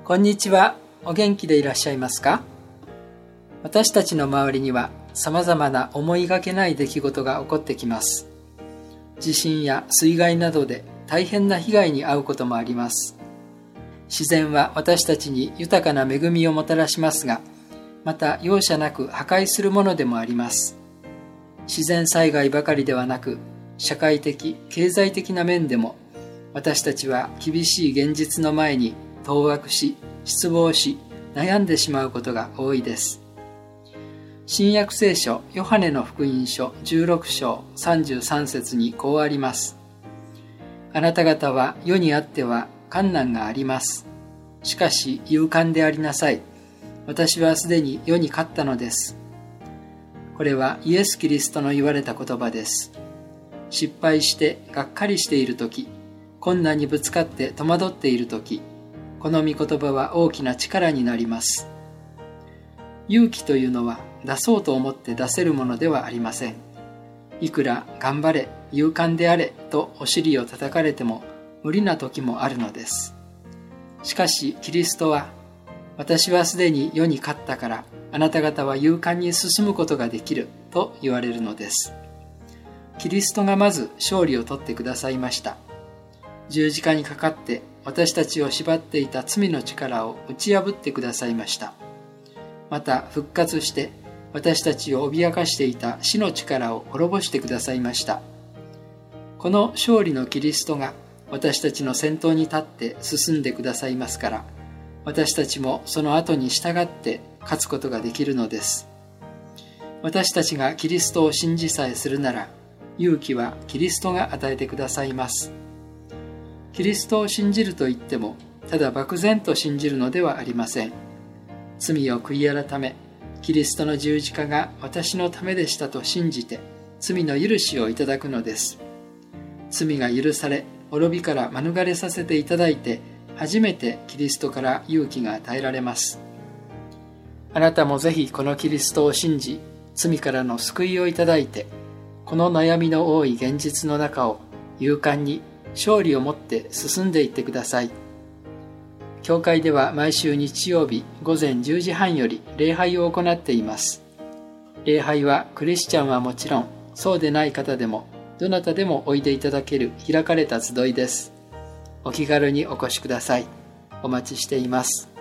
こんにちは。お元気でいらっしゃいますか？私たちの周りには様々な思いがけない出来事が起こってきます。地震や水害などで大変な被害に遭うこともあります。自然は私たちに豊かな恵みをもたらしますが、また容赦なく破壊するものでもあります。自然災害ばかりではなく、社会的・経済的な面でも、私たちは厳しい現実の前に当惑し、失望し、悩んでしまうことが多いです。新約聖書ヨハネの福音書16章33節にこうあります。あなた方は世にあっては困難があります。しかし勇敢でありなさい。私はすでに世に勝ったのです。これはイエス・キリストの言われた言葉です。失敗してがっかりしているとき、困難にぶつかって戸惑っているとき、この御言葉は大きな力になります。勇気というのは出そうと思って出せるものではありません。いくら頑張れ、勇敢であれとお尻を叩かれても無理な時もあるのです。しかしキリストは、私はすでに世に勝ったからあなた方は勇敢に進むことができると言われるのです。キリストがまず勝利を取ってくださいました。十字架にかかって私たちを縛っていた罪の力を打ち破ってくださいました。また復活して私たちを脅かしていた死の力を滅ぼしてくださいました。この勝利のキリストが私たちの先頭に立って進んでくださいますから、私たちもその後に従って勝つことができるのです。私たちがキリストを信じさえするなら、勇気はキリストが与えてくださいます。キリストを信じると言っても、ただ漠然と信じるのではありません。罪を悔い改め、キリストの十字架が私のためでしたと信じて、罪の許しをいただくのです。罪が許され、滅びから免れさせていただいて、初めてキリストから勇気が与えられます。あなたもぜひこのキリストを信じ、罪からの救いをいただいて、この悩みの多い現実の中を勇敢に勝利を持って進んでいってください。教会では毎週日曜日午前10時半より礼拝を行っています。礼拝はクリスチャンはもちろん、そうでない方でもどなたでもおいでいただける開かれた集いです。お気軽にお越しください。お待ちしています。